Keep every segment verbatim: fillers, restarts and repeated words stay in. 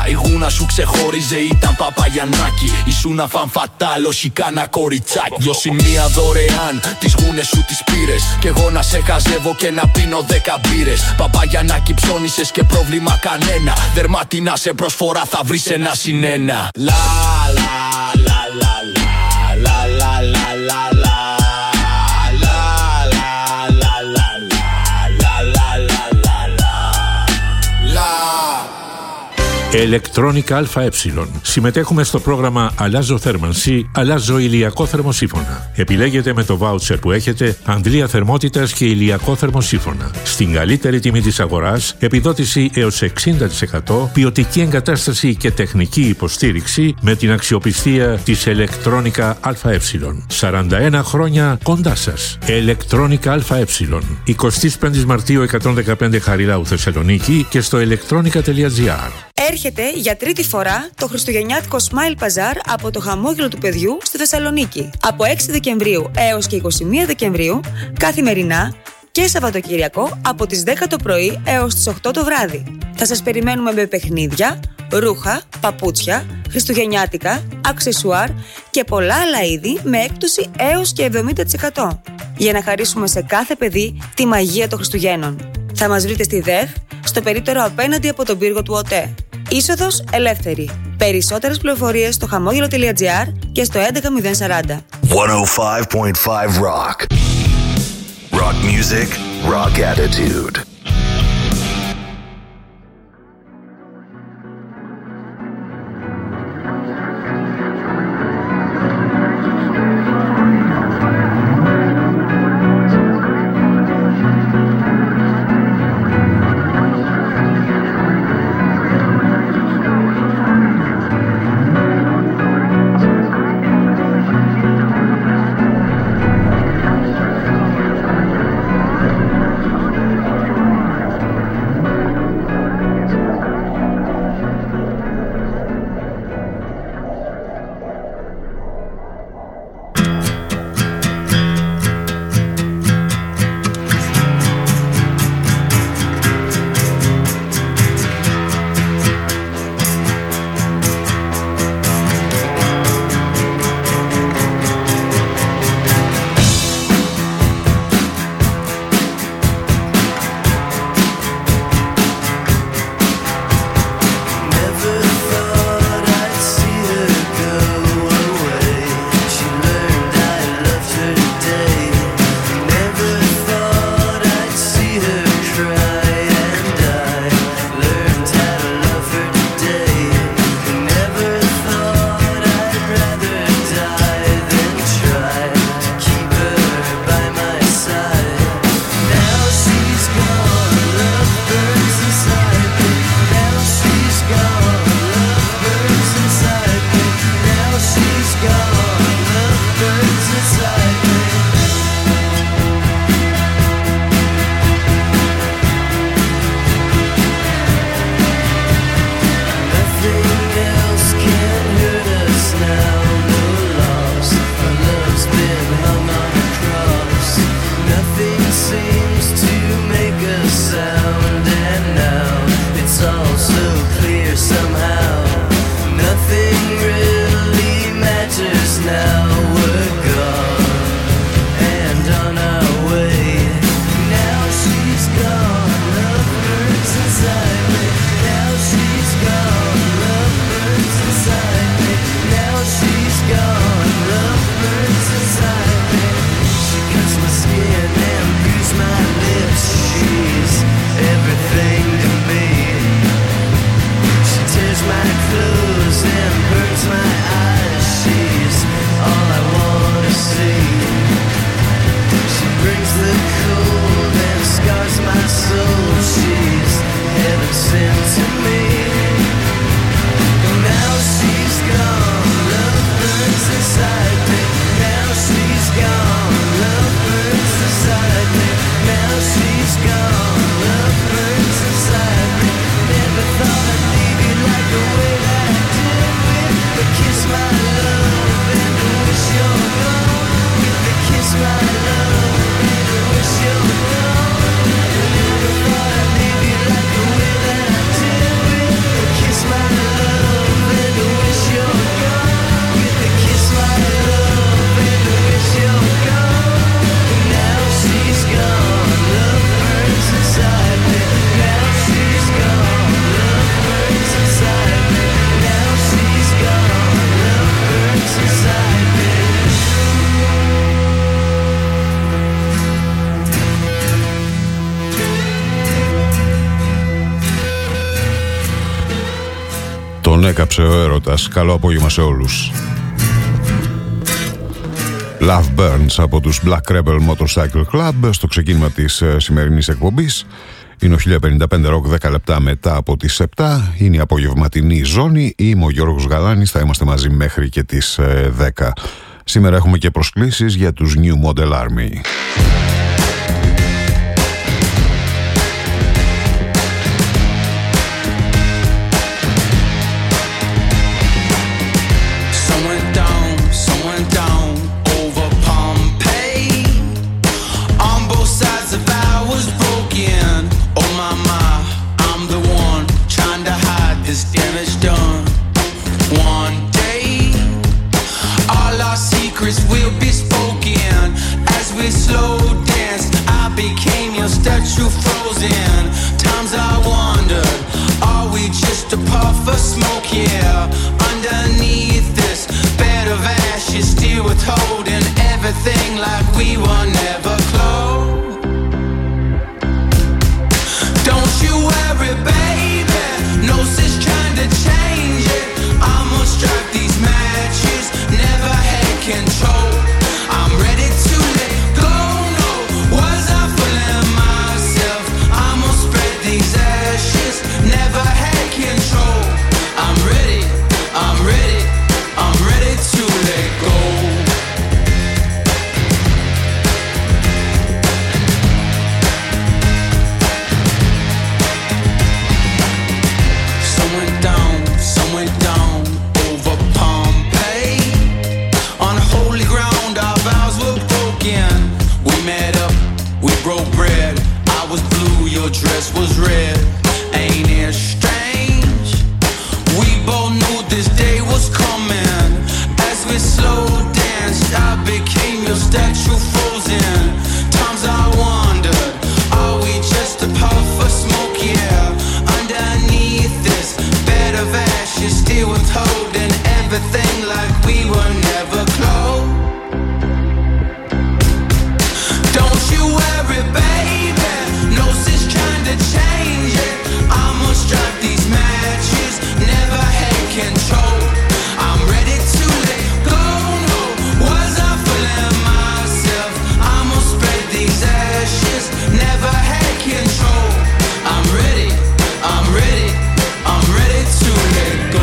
Η γούνα σου ξεχώριζε, ήταν Παπαγιαννάκη. Ήσουν αφανφατάλ, όχι κάνα κοριτσάκι. Δυο σημεία δωρεάν, τις γούνες σου τις πήρες. Κι εγώ να σε χαζεύω και να πίνω δέκα μπύρες. Παπαγιαννάκη ψώνισες και πρόβλημα κανένα. Δερμάτινα σε προσφορά θα βρεις ένα συνένα. Λα λα λα λα λα λα λα λα λα. Electronica ΑΕ. Συμμετέχουμε στο πρόγραμμα Αλλάζω θέρμανση, αλλάζω ηλιακό θερμοσύφωνα. Επιλέγετε με το βάουτσερ που έχετε αντλία θερμότητας και ηλιακό θερμοσύφωνα. Στην καλύτερη τιμή της αγοράς, επιδότηση έως εξήντα τοις εκατό, ποιοτική εγκατάσταση και τεχνική υποστήριξη με την αξιοπιστία της Electronica ΑΕ. σαράντα ένα χρόνια κοντά σας. Electronica ΑΕ. εικοστή πέμπτη Μαρτίου εκατόν δεκαπέντε Χαριλάου Θεσσαλονίκη και στο electronica τελεία gr. Έρχεται για τρίτη φορά το χριστουγεννιάτικο Smile Bazaar από το χαμόγελο του παιδιού στη Θεσσαλονίκη. Από έξι Δεκεμβρίου έως και είκοσι μία Δεκεμβρίου, καθημερινά και Σαββατοκύριακο από τις δέκα το πρωί έως τις οκτώ το βράδυ. Θα σας περιμένουμε με παιχνίδια, ρούχα, παπούτσια, χριστουγεννιάτικα, αξεσουάρ και πολλά άλλα είδη με έκπτωση έως και εβδομήντα τοις εκατό. Για να χαρίσουμε σε κάθε παιδί τη μαγεία των Χριστουγέννων. Θα μας βρείτε στη ΔΕΘ, στο περίπτερο απέναντι από τον πύργο του ΟΤΕ. Είσοδος ελεύθερη. Περισσότερες πληροφορίες στο χαμόγελο τελεία gr και στο έντεκα μηδέν σαράντα. εκατόν πέντε κόμμα πέντε Rock. Rock music, rock attitude. Τον έκαψε ο έρωτας. Καλό απόγευμα σε όλους. Love Burns από τους Black Rebel Motorcycle Club στο ξεκίνημα της ε, σημερινής εκπομπής. Είναι ο χίλια πενήντα πέντε Rock, δέκα λεπτά μετά από τις επτά. Είναι η απογευματινή ζώνη. Είμαι ο Γιώργος Γαλάνης, θα είμαστε μαζί μέχρι και τις ε, δέκα. Σήμερα έχουμε και προσκλήσεις για τους New Model Army. This damage done. One day, all our secrets will be spoken. As we slow danced, I became your statue frozen. Times I wondered, are we just a puff of smoke? Yeah, underneath this bed of ashes, still withholding everything like we were never close. Don't you worry, baby. No sense trying to change it. I'ma strike these matches. Never had control. I'm ready to let go. No, was I fooling myself? I'ma spread these ashes. Never had control. I'm ready. I'm ready. I'm ready to let go. Your dress was red, ain't it strange? We both knew this day was coming. As we slow danced, I became your statue frozen. Times I wondered, are we just a puff of smoke? Yeah, underneath this bed of ashes, still withholding everything like we were never close. Don't you worry, baby. No sense trying to change it. I'ma strike these matches. Never had control. I'm ready to let go. No, was I fooling myself? I'ma spread these ashes. Never had control. I'm ready. I'm ready. I'm ready to let go.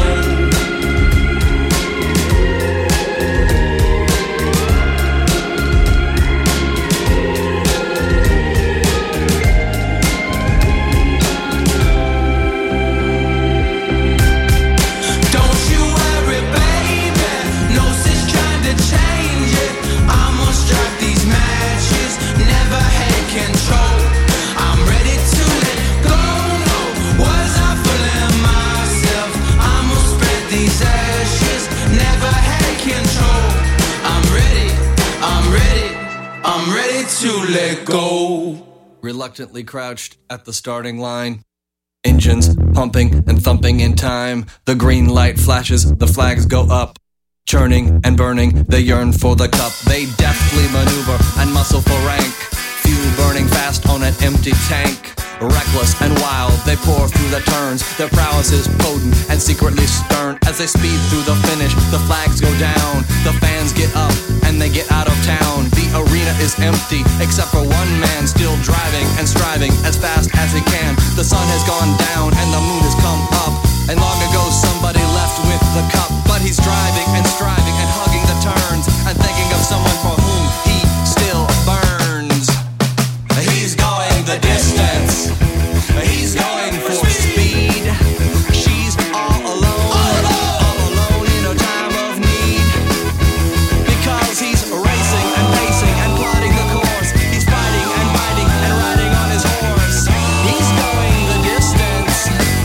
To let go. Reluctantly crouched at the starting line. Engines pumping and thumping in time. The green light flashes, the flags go up. Churning and burning, they yearn for the cup. They deftly maneuver and muscle for rank. Fuel burning fast on an empty tank. Reckless and wild, they pour through the turns. Their prowess is potent and secretly stern. As they speed through the finish, the flags go down. The fans get up and they get out of town. The arena is empty, except for one man still driving and striving as fast as he can. The sun has gone down and the moon has come up. And long ago somebody left with the cup. But he's driving and striving and hugging the turns and thinking of someone for whom he still burns. He's going the distance. He's going for speed. She's all alone, all alone, all alone in a time of need. Because he's racing and pacing and plotting the course. He's fighting and biting and riding on his horse. He's going the distance.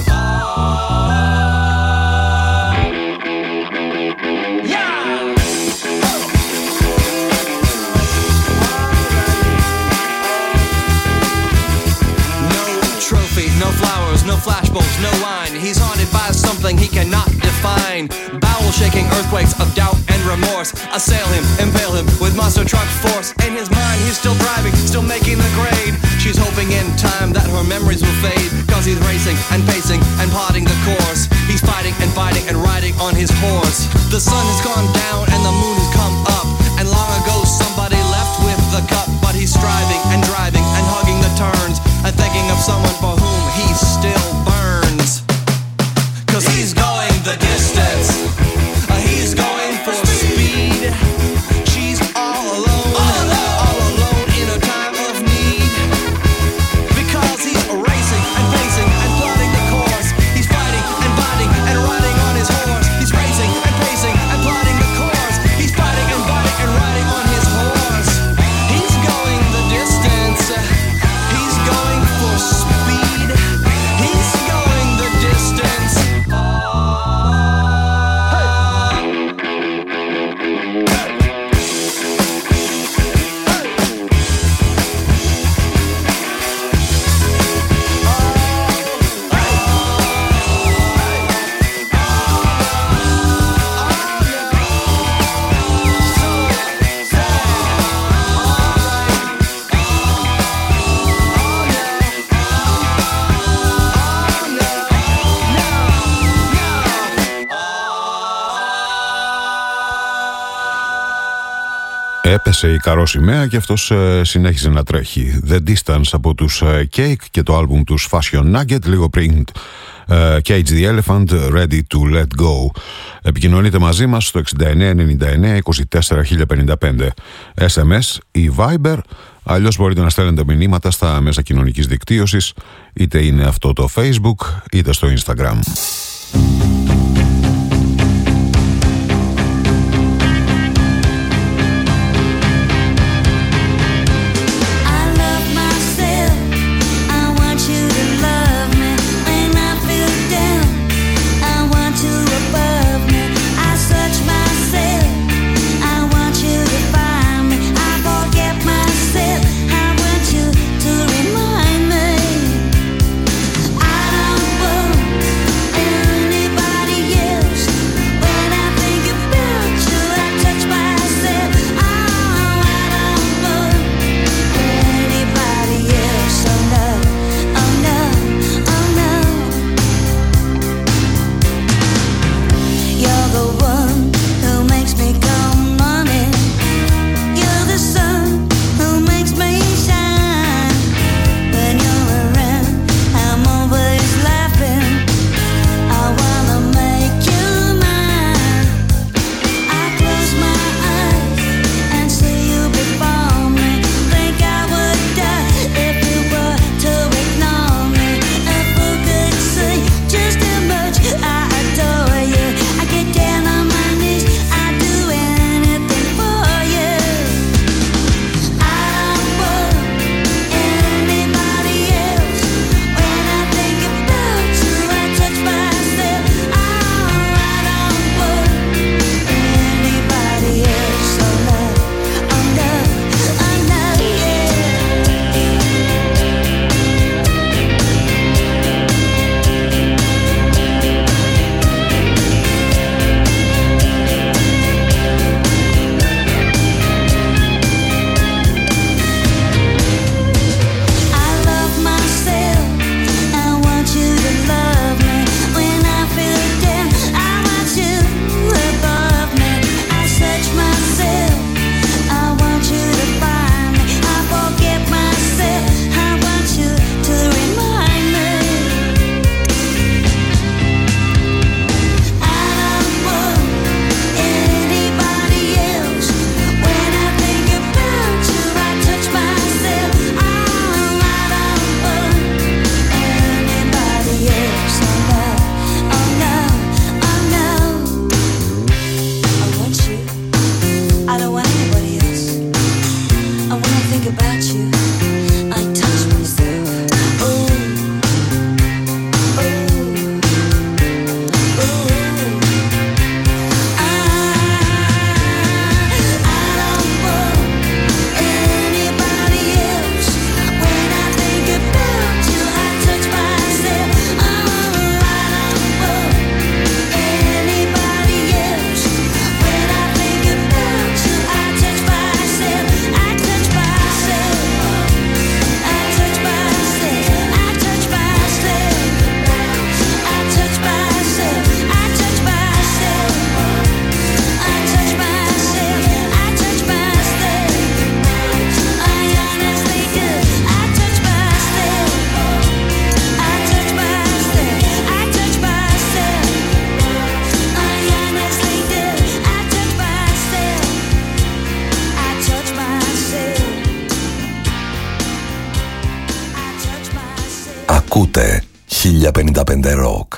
No flowers, no flashbulbs, no wine. He's haunted by something he cannot define. Bowel-shaking earthquakes of doubt and remorse assail him, impale him with monster truck force. In his mind, he's still driving, still making the grade. She's hoping in time that her memories will fade, cause he's racing and pacing and plotting the course. He's fighting and fighting on his horse. The sun has gone down and the moon has come up, and long ago somebody left with the cup. But he's striving and driving and hugging the turns and thinking of someone for whom he still burns. Cause he's going the distance, uh, he's going for speed. She's all alone, all alone, all alone in a time of need. Because he's racing and pacing and plotting the course. He's fighting and biting and riding on his horse. He's racing and pacing and plotting the course. He's fighting and biting and riding on his horse. He's going the distance, uh, he's going for speed. He's going the distance. Έπεσε η καρό σημαία και αυτός ε, συνέχιζε να τρέχει. The Distance από τους ε, Cake και το άλμπουμ τους Fashion Nugget, λίγο πριν ε, Cage the Elephant, Ready to Let Go. Επικοινωνείτε μαζί μας στο εξήντα εννέα ενενήντα εννέα είκοσι τέσσερα χίλια πενήντα πέντε, ες εμ ες ή Viber, αλλιώς μπορείτε να στέλνετε μηνύματα στα μέσα κοινωνικής δικτύωσης, είτε είναι αυτό το Facebook είτε στο Instagram. I don't want Ακούτε χίλια πενήντα πέντε Rock.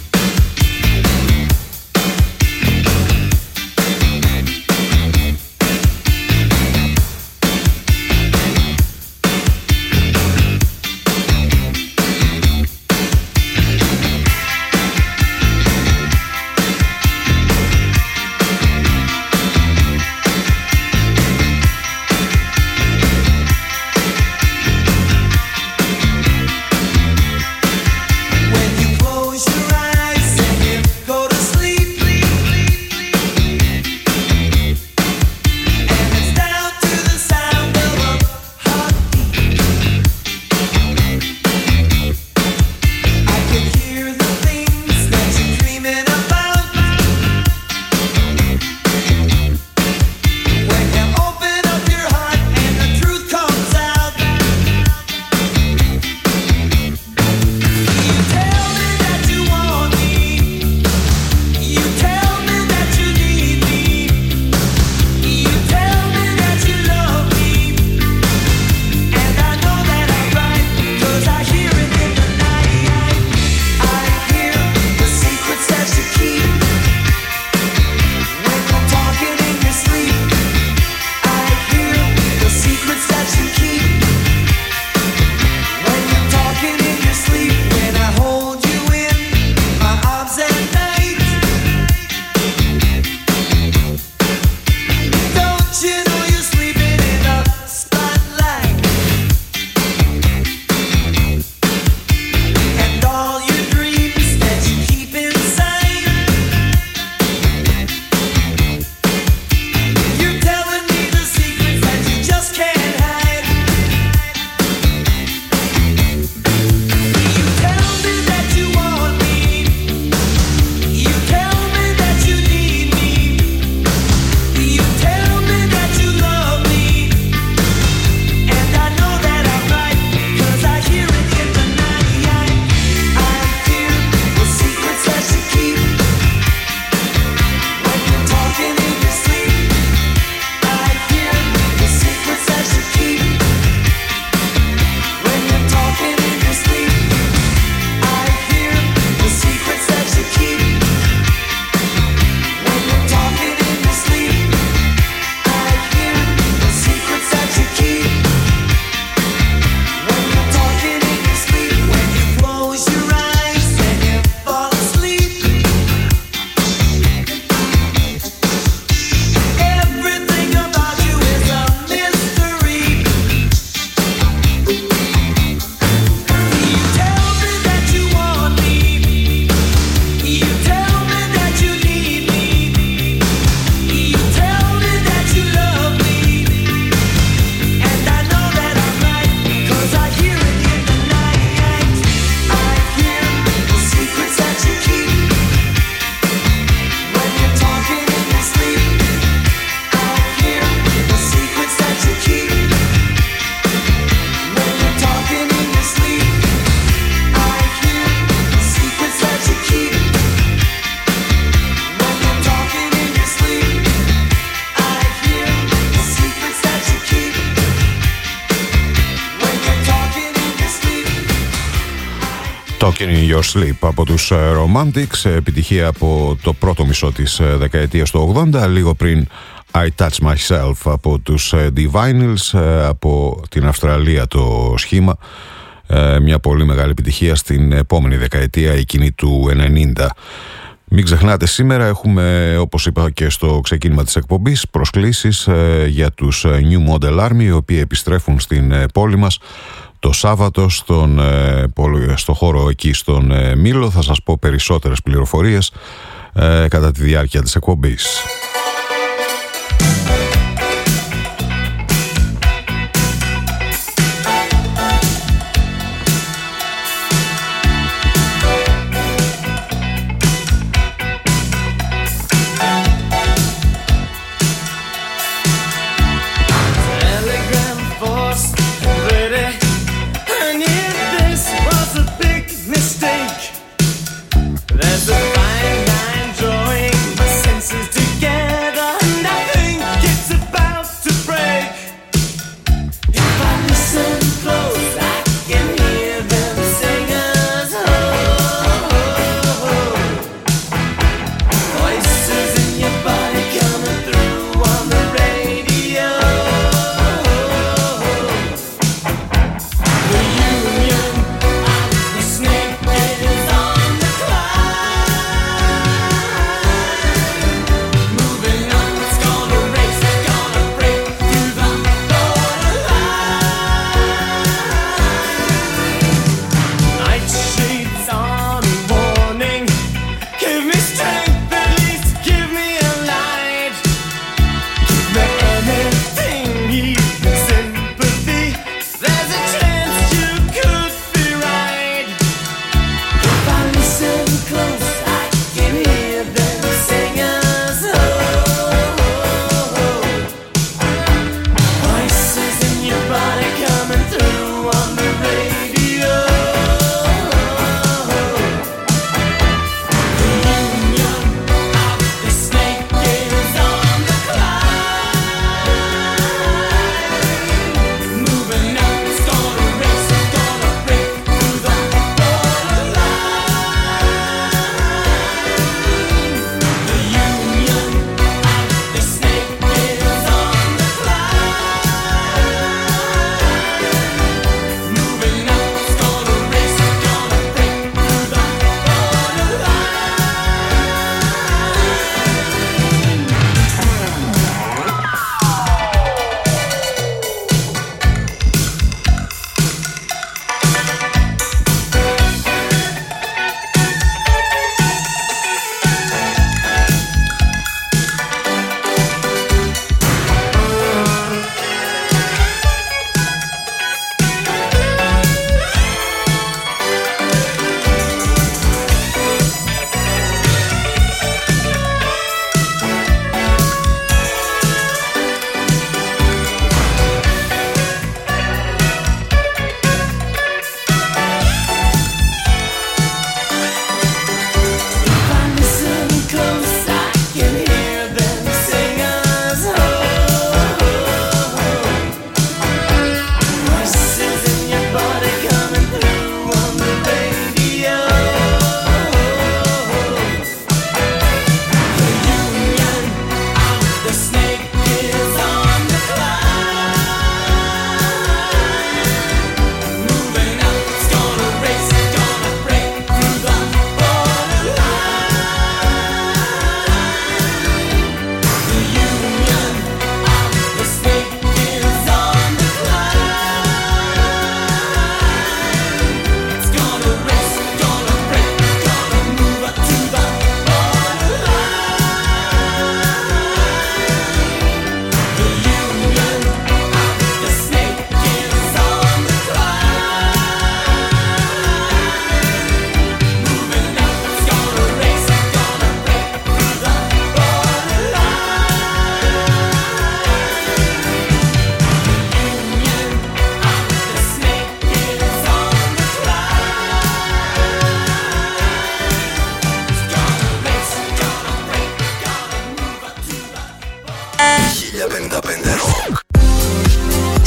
Talking in Your Sleep από τους Romantics, επιτυχία από το πρώτο μισό της δεκαετίας του ογδόντα, λίγο πριν I Touch Myself από τους Divinyls, από την Αυστραλία το σχήμα, μια πολύ μεγάλη επιτυχία στην επόμενη δεκαετία, εκείνη του ενενήντα. Μην ξεχνάτε, σήμερα έχουμε, όπως είπα και στο ξεκίνημα της εκπομπής, προσκλήσεις για τους New Model Army, οι οποίοι επιστρέφουν στην πόλη μας το Σάββατο στον, στο χώρο εκεί στον Μήλο. Θα σας πω περισσότερες πληροφορίες ε, κατά τη διάρκεια της εκπομπής. There's a fine line drawing my senses together.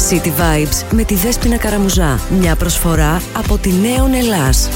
City Vibes με τη Δέσποινα Καραμουζά. Μια προσφορά από τη Νέον Ελλάς.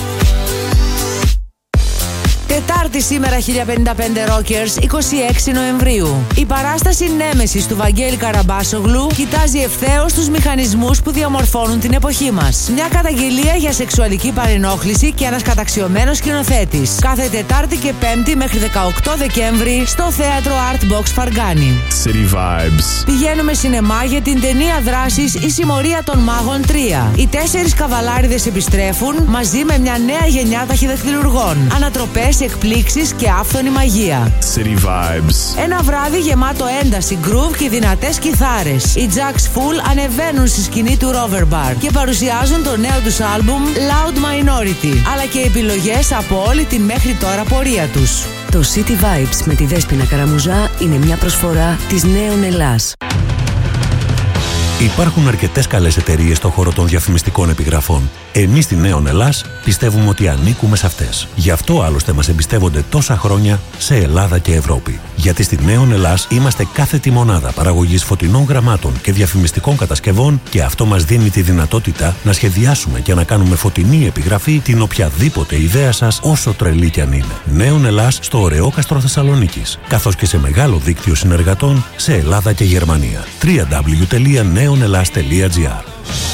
Τετάρτη σήμερα, χίλια πενήντα πέντε Rockers, είκοσι έξι Νοεμβρίου. Η παράσταση Νέμεσης του Βαγγέλη Καραμπάσογλου κοιτάζει ευθέως τους μηχανισμούς που διαμορφώνουν την εποχή μας. Μια καταγγελία για σεξουαλική παρενόχληση και ένας καταξιωμένος σκηνοθέτης. Κάθε Τετάρτη και Πέμπτη μέχρι δεκαοκτώ Δεκέμβρη στο θέατρο Art Box Φαργκάνη. City Vibes. Πηγαίνουμε σινεμά για την ταινία δράσης Η Συμμορία των Μάγων τρία. Οι τέσσερις καβαλάριδες επιστρέφουν μαζί με μια νέα γενιά ταχυδαχτυλουργών. Ανατροπές, εκπλήξεις και άφθονη μαγεία. City Vibes. Ένα βράδυ γεμάτο ένταση, groove και δυνατές κιθάρες. Οι Jacks Full ανεβαίνουν στη σκηνή του Rover Bar και παρουσιάζουν το νέο τους άλμπουμ Loud Minority, αλλά και επιλογές από όλη την μέχρι τώρα πορεία τους. Το City Vibes με τη Δέσποινα Καραμουζά είναι μια προσφορά της Νέον Ελλάς. Υπάρχουν αρκετές καλές εταιρείες στον χώρο των διαφημιστικών επιγραφών. Εμείς στη Νέον Ελλάς πιστεύουμε ότι ανήκουμε σε αυτές. Γι' αυτό άλλωστε μας εμπιστεύονται τόσα χρόνια σε Ελλάδα και Ευρώπη. Γιατί στη Νέον Ελλάς είμαστε κάθετη μονάδα παραγωγής φωτεινών γραμμάτων και διαφημιστικών κατασκευών και αυτό μας δίνει τη δυνατότητα να σχεδιάσουμε και να κάνουμε φωτεινή επιγραφή την οποιαδήποτε ιδέα σας, όσο τρελή κι αν είναι. Νέον Ελλάς στο Ωρεόκαστρο Θεσσαλονίκης, καθώς και σε μεγάλο δίκτυο συνεργατών σε Ελλάδα και Γερμανία. double-u double-u double-u τελεία νέον ελλάς τελεία τζι άρ.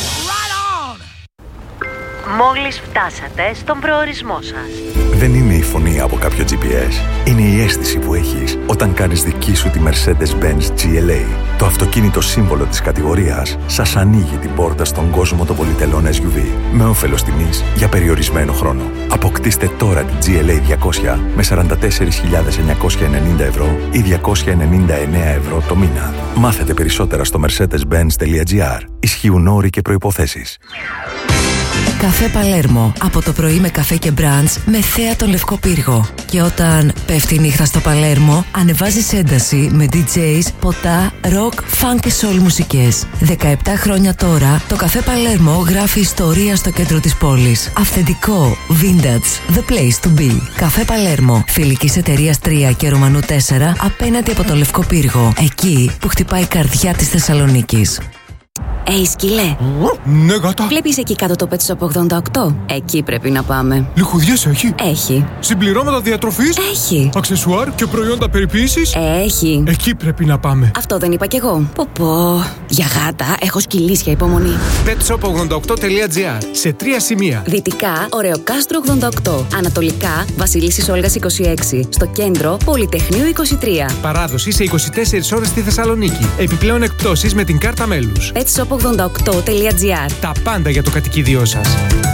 Μόλις φτάσατε στον προορισμό σας. Δεν είναι η φωνή από κάποιο τζι πι ες. Είναι η αίσθηση που έχεις όταν κάνεις δική σου τη Mercedes-Benz τζι ελ έι. Το αυτοκίνητο σύμβολο της κατηγορίας σας ανοίγει την πόρτα στον κόσμο των πολυτελών ες γιου βι με όφελος τιμής για περιορισμένο χρόνο. Αποκτήστε τώρα τη τζι ελ έι διακόσια με σαράντα τέσσερις χιλιάδες εννιακόσια ενενήντα ευρώ ή διακόσια ενενήντα εννέα ευρώ το μήνα. Μάθετε περισσότερα στο mercedes benz τελεία τζι άρ. Ισχύουν όροι και προϋποθέσεις. Καφέ Παλέρμο. Από το πρωί με καφέ και μπραντς με θέα τον Λευκό Πύργο. Και όταν πέφτει η νύχτα στο Παλέρμο, ανεβάζεις ένταση με ντι τζέις, ποτά, ροκ, φανκ και σολ μουσικές. δεκαεπτά χρόνια τώρα, το Καφέ Παλέρμο γράφει ιστορία στο κέντρο της πόλης. Αυθεντικό, vintage, the place to be. Καφέ Παλέρμο. Φιλικής εταιρείας τρία και Ρουμανού τέσσερα απέναντι από τον Λευκό Πύργο. Εκεί που χτυπάει η καρδιά της Θεσσαλονίκης. Ει, σκυλέ. Ναι, γάτα. Βλέπεις εκεί κάτω το Pet Shop ογδόντα οκτώ? Εκεί πρέπει να πάμε. Λιχουδιές έχει? Έχει. Συμπληρώματα διατροφής? Έχει. Αξεσουάρ και προϊόντα περιποίησης? Έχει. Εκεί πρέπει να πάμε. Αυτό δεν είπα κι εγώ. Πω πω. Για γάτα έχω σκυλίσια υπομονή. pet shop ογδόντα οκτώ τελεία τζι άρ. Σε τρία σημεία. Δυτικά, Ωρεοκάστρο ογδόντα οκτώ. Ανατολικά, Βασιλίσσης Όλγας είκοσι έξι. Στο κέντρο, Πολυτεχνείου είκοσι τρία. Παράδοση σε είκοσι τέσσερις ώρες στη Θεσσαλονίκη. Επιπλέον εκπτώσεις με την κάρτα μέλους. pet shop ογδόντα οκτώ τελεία τζι άρ. Τα πάντα για το κατοικίδιό σας.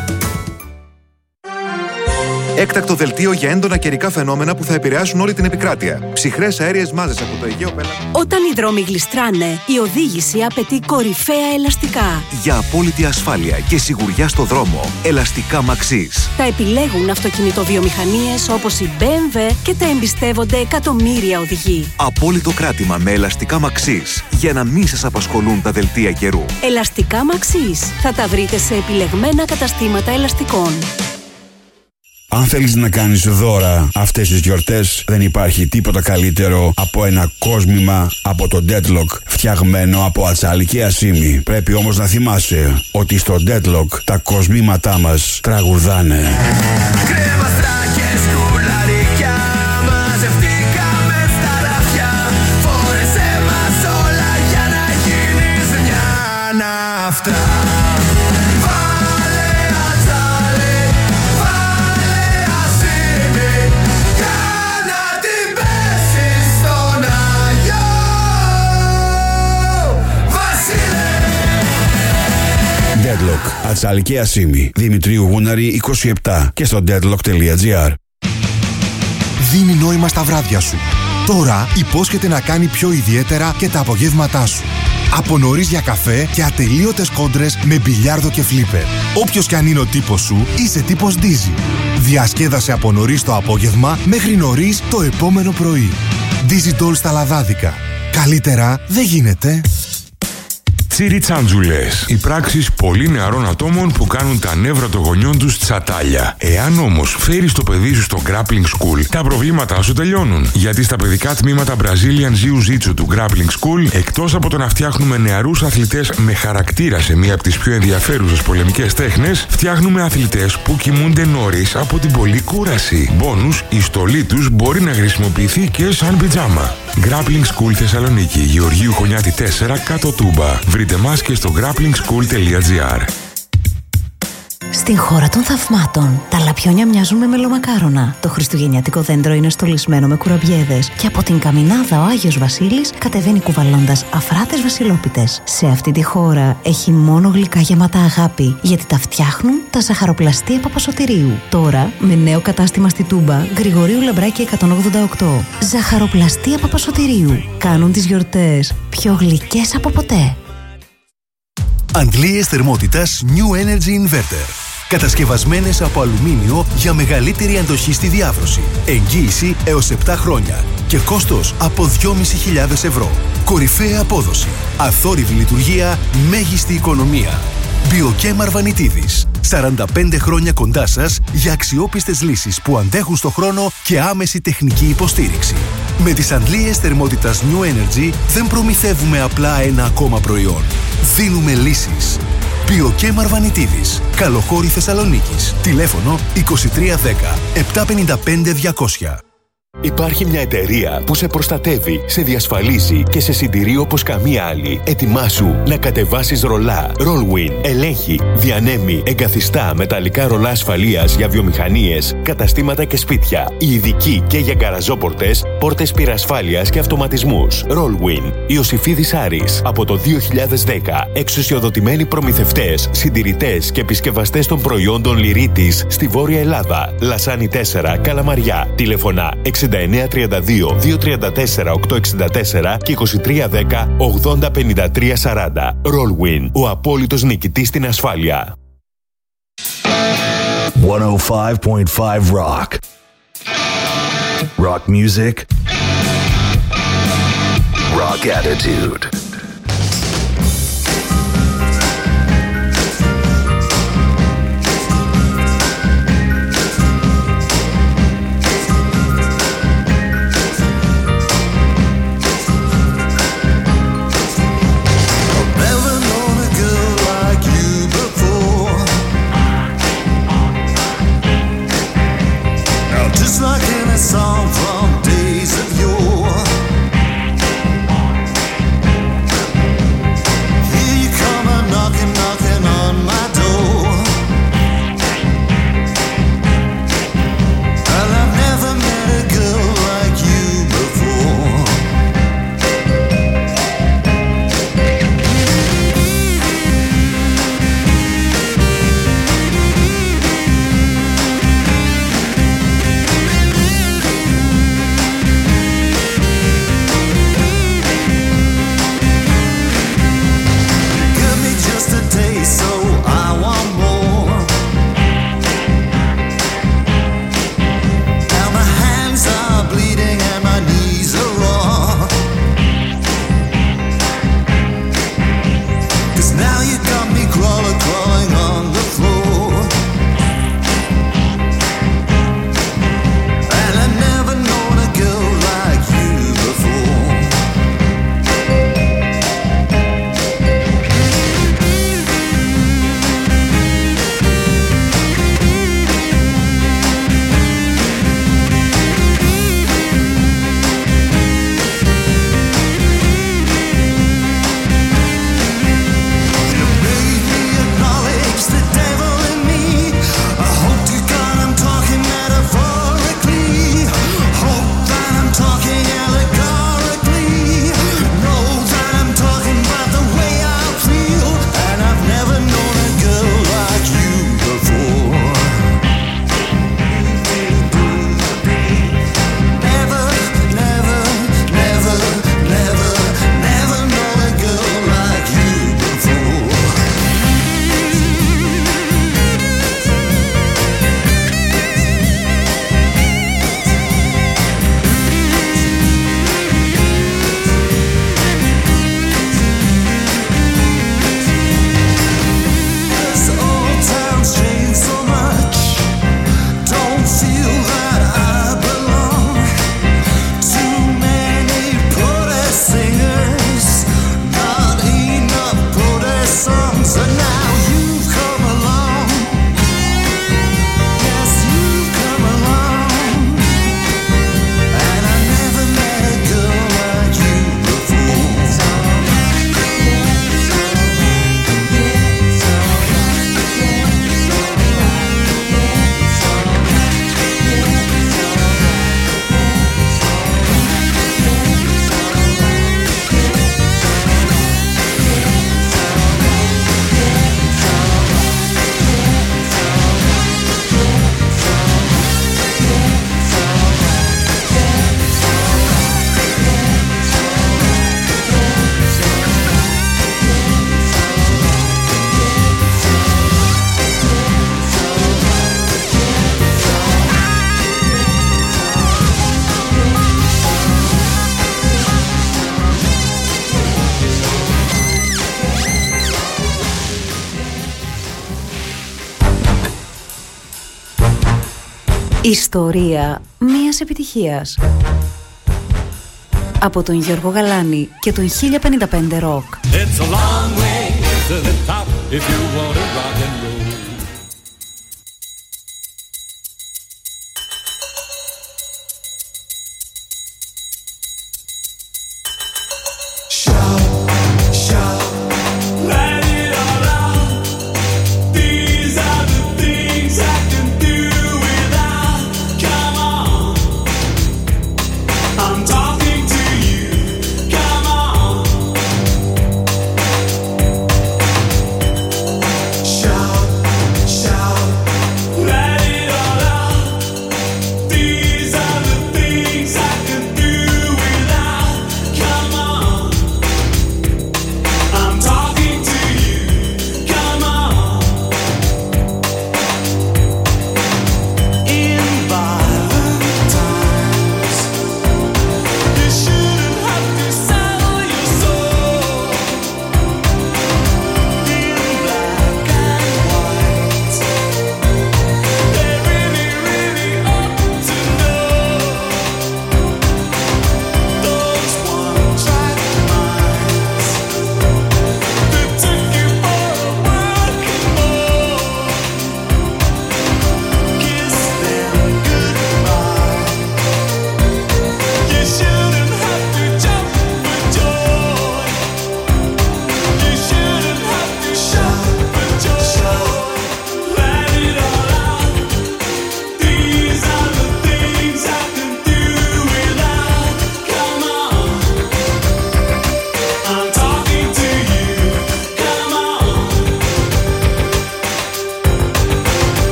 Έκτακτο δελτίο για έντονα καιρικά φαινόμενα που θα επηρεάσουν όλη την επικράτεια. Ψυχρές αέριες μάζες από το Αιγαίο πέλαγο. Όταν οι δρόμοι γλιστράνε, η οδήγηση απαιτεί κορυφαία ελαστικά. Για απόλυτη ασφάλεια και σιγουριά στο δρόμο, ελαστικά Maxis. Τα επιλέγουν αυτοκινητοβιομηχανίες όπως η μπι εμ ντάμπλιου και τα εμπιστεύονται εκατομμύρια οδηγοί. Απόλυτο κράτημα με ελαστικά Maxis για να μην σας απασχολούν τα δελτία καιρού. Ελαστικά Maxis. Θα τα βρείτε σε επιλεγμένα καταστήματα ελαστικών. Αν θέλεις να κάνεις δώρα αυτές τις γιορτές, δεν υπάρχει τίποτα καλύτερο από ένα κόσμημα από το Deadlock φτιαγμένο από ατσάλι και ασίμι. Πρέπει όμως να θυμάσαι ότι στο Deadlock τα κοσμήματά μας τραγουδάνε. Κρέμαστα και σκουλαρίκια, μαζευτήκαμε στα ράφια. Φόρεσέ μας όλα για να γίνεις μια ναυτρά. Deadlock, ατσάλι και ασίμι. Δημητρίου Γούναρη είκοσι επτά και στο deadlock τελεία τζι άρ. Δίνει νόημα στα βράδια σου. Τώρα υπόσχεται να κάνει πιο ιδιαίτερα και τα απογεύματά σου. Από νωρίς για καφέ και ατελείωτες κόντρες με μπιλιάρδο και φλίπερ. Όποιος κι αν είναι ο τύπος σου, είσαι τύπος Dizzy. Διασκέδασε από νωρίς το απόγευμα μέχρι νωρίς το επόμενο πρωί. Dizzy Doll στα λαδάδικα. Καλύτερα δεν γίνεται. τσιριτσάντζουλες. Οι πράξεις πολύ νεαρών ατόμων που κάνουν τα νεύρα των γονιών τους τσατάλια. Εάν όμως φέρεις το παιδί σου στο Grappling School, τα προβλήματά σου τελειώνουν. Γιατί στα παιδικά τμήματα Brazilian Jiu-Jitsu του Grappling School, εκτός από το να φτιάχνουμε νεαρούς αθλητές με χαρακτήρα σε μία από τις πιο ενδιαφέρουσες πολεμικές τέχνες, φτιάχνουμε αθλητές που κοιμούνται νωρίς από την πολλή κούραση. Μπόνους, η στολή τους μπορεί να χρησιμοποιηθεί και σαν πιτζάμα. Grappling School Θεσσαλονίκη, Γεωργίου Χωνιάτη τέσσερα, κάτω Τούμπα. Βρείτε μας και στο grappling school τελεία gr. Στην χώρα των θαυμάτων, τα λαπιόνια μοιάζουν με μελομακάρονα. Το χριστουγεννιάτικο δέντρο είναι στολισμένο με κουραμπιέδες. Και από την Καμινάδα ο Άγιος Βασίλης κατεβαίνει κουβαλώντας αφράτες βασιλόπιτες. Σε αυτή τη χώρα έχει μόνο γλυκά γεμάτα αγάπη, γιατί τα φτιάχνουν τα ζαχαροπλαστεία Παπασωτηρίου. Τώρα με νέο κατάστημα στη Τούμπα, Γρηγορίου Λαμπράκη εκατόν ογδόντα οκτώ. Ζαχαροπλαστεία Παπασωτηρίου. Κάνουν τις γιορτές πιο γλυκές από ποτέ. Αντλίες θερμότητας New Energy Inverter. Κατασκευασμένες από αλουμίνιο για μεγαλύτερη αντοχή στη διάβρωση. Εγγύηση έως επτά χρόνια. Και κόστος από δυόμισι χιλιάδες ευρώ. Κορυφαία απόδοση. Αθόρυβη λειτουργία. Μέγιστη οικονομία. Biochem Αρβανιτίδης. σαράντα πέντε χρόνια κοντά σας για αξιόπιστες λύσεις που αντέχουν στο χρόνο και άμεση τεχνική υποστήριξη. Με τις αντλίες θερμότητας New Energy δεν προμηθεύουμε απλά ένα ακόμα προϊόν. Δίνουμε λύσεις. Biochem Αρβανιτίδης. Καλοχώρη Θεσσαλονίκης. Τηλέφωνο είκοσι τρία δέκα επτακόσια πενήντα πέντε διακόσια. Υπάρχει μια εταιρεία που σε προστατεύει, σε διασφαλίζει και σε συντηρεί όπως καμία άλλη. Ετοιμάσου να κατεβάσεις ρολά. Rollwin ελέγχει, διανέμει, εγκαθιστά μεταλλικά ρολά ασφαλείας για βιομηχανίες, καταστήματα και σπίτια. Οι ειδικοί και για γκαραζόπορτες, πόρτες πυρασφάλειας και αυτοματισμούς. Rollwin. Ιωσηφίδης Άρης. Από το δύο χιλιάδες δέκα. Εξουσιοδοτημένοι προμηθευτές, συντηρητές και επισκευαστές των προϊόντων Λυρίτης στη Βόρεια Ελλάδα. Λασάνι τέσσερα, Καλαμαριά. Τηλεφωνά εξήντα εννέα τριάντα δύο διακόσια τριάντα τέσσερα οκτακόσια εξήντα τέσσερα και είκοσι τρία δέκα ογδόντα πενήντα τρία σαράντα. Rollwin, ο απόλυτος νικητής στην ασφάλεια. εκατόν πέντε κόμμα πέντε Rock. Rock music. Rock attitude. Song from days of yore. Ιστορία μιας επιτυχίας. Από τον Γιώργο Γαλάνη και τον χίλια πενήντα πέντε Rock. It's a long way to the top if you want to rock and roll. Shout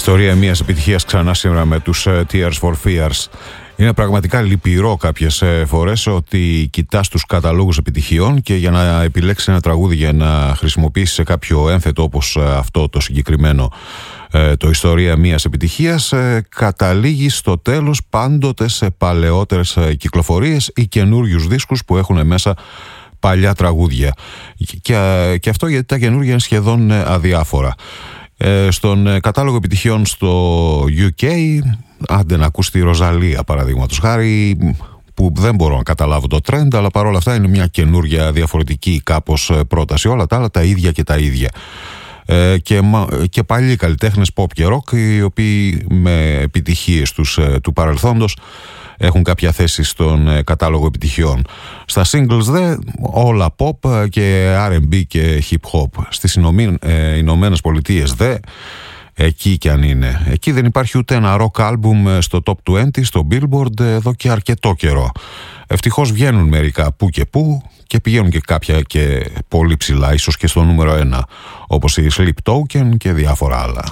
Ιστορία μιας επιτυχίας ξανά σήμερα με τους Tears for Fears. Είναι πραγματικά λυπηρό κάποιες φορές ότι κοιτάς τους καταλόγους επιτυχιών και για να επιλέξεις ένα τραγούδι για να χρησιμοποιήσεις σε κάποιο έμφετο όπως αυτό το συγκεκριμένο, το Ιστορία μιας επιτυχίας, καταλήγει στο τέλος πάντοτε σε παλαιότερες κυκλοφορίες ή καινούριους δίσκους που έχουν μέσα παλιά τραγούδια. Και, και αυτό γιατί τα καινούργια είναι σχεδόν αδιάφορα. Στον κατάλογο επιτυχιών στο γιου κέι, άντε να ακούς τη Ροζαλία παραδείγματος χάρη, που δεν μπορώ να καταλάβω το trend, αλλά παρόλα αυτά είναι μια καινούργια διαφορετική κάπως πρόταση. Όλα τα άλλα τα ίδια και τα ίδια. Ε, και, και παλιοί καλλιτέχνες pop και rock, οι οποίοι με επιτυχίες τους του παρελθόντος έχουν κάποια θέση στον κατάλογο επιτυχιών. Στα singles δε όλα pop και αρ εν μπι και hip hop. Στις Ηνωμένες Πολιτείες δε, εκεί κι αν είναι, εκεί δεν υπάρχει ούτε ένα rock album στο top είκοσι στο Billboard εδώ και αρκετό καιρό. Ευτυχώς βγαίνουν μερικά που και που και πηγαίνουν και κάποια και πολύ ψηλά, ίσως και στο νούμερο ένα, όπως η Sleep Token και διάφορα άλλα.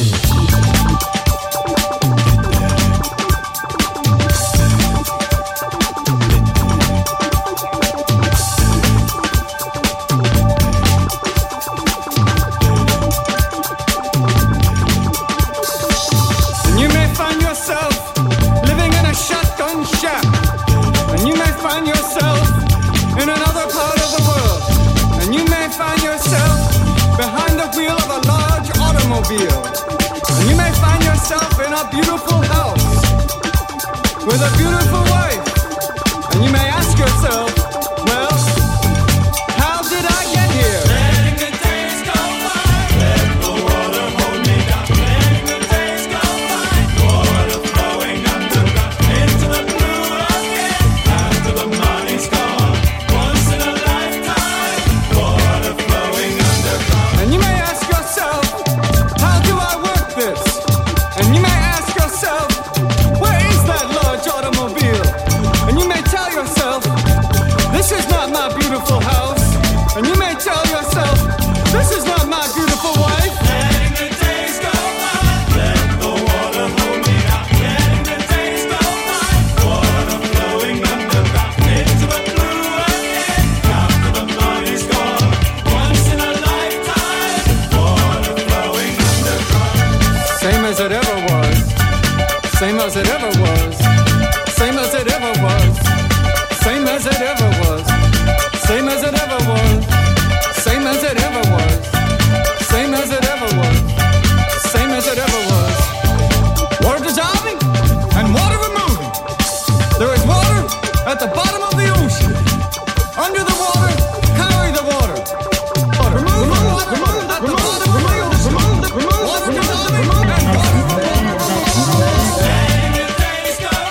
And you may find yourself in a beautiful house with a beautiful wife, and you may ask yourself, well, how did I get here? Letting the days go by, let the water hold me down. Letting the days go by, water flowing underground into the blue again. After the money's gone, once in a lifetime, water flowing underground. And you may ask yourself, how do I work this? And you may ask yourself, where is that large automobile? And you may tell yourself, this is not my beautiful house. And you may tell yourself, this is not my beautiful wife. Letting the days go by, let the water hold me down. Letting the days go by, water flowing underground into the blue again. After the money's gone, once in a lifetime, water flowing underground. Same as it ever was, same as it ever was, same as it ever was, same as it ever was, same as it ever was, same as it ever was, same as it ever was, same as it ever was. Water dissolving and water removing. There is water at the bottom of the ocean. Under the water, carry the water. Water. Remove the water at the bottom of the ocean. Water dissolving and water removing. Letting the days go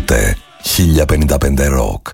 Ακούτε χίλια πενήντα πέντε Rock.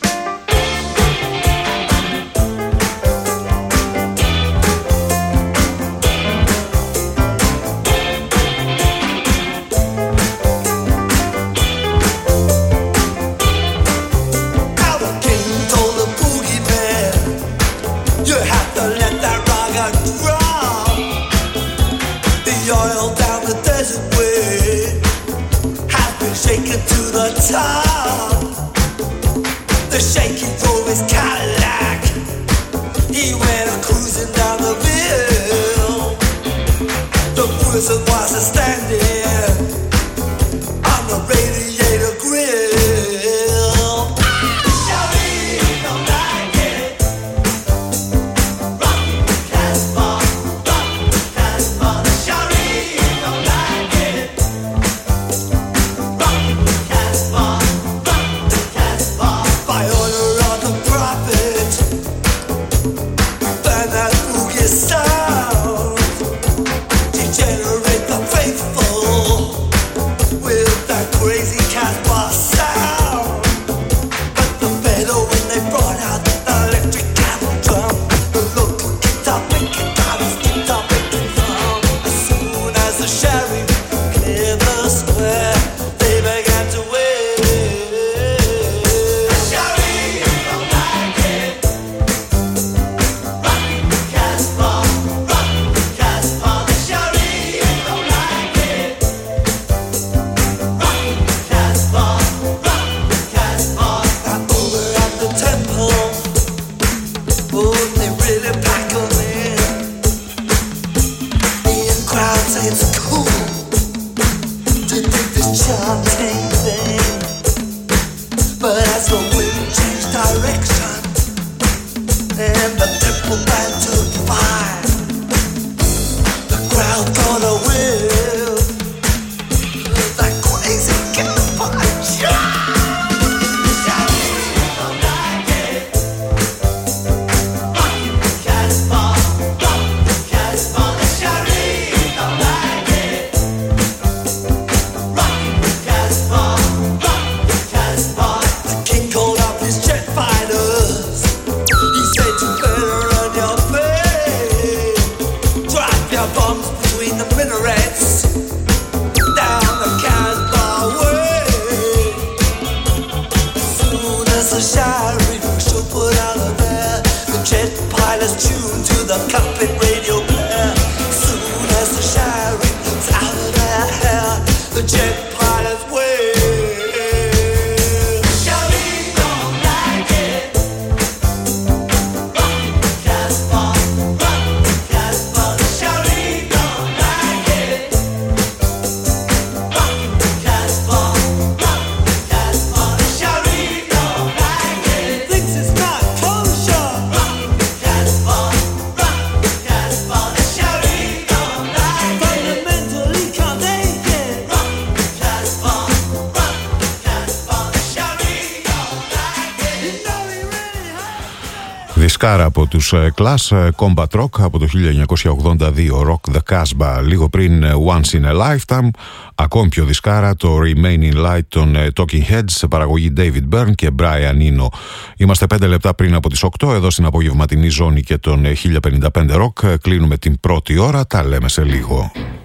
Δισκάρα από τους Clash, Combat Rock από το χίλια εννιακόσια ογδόντα δύο, Rock the Casbah, λίγο πριν Once in a Lifetime, ακόμη πιο δισκάρα το Remaining Light των Talking Heads σε παραγωγή David Byrne και Brian Eno. Είμαστε πέντε λεπτά πριν από τις οκτώ εδώ στην απογευματινή ζώνη και των χίλια πενήντα πέντε Rock. Κλείνουμε την πρώτη ώρα, τα λέμε σε λίγο.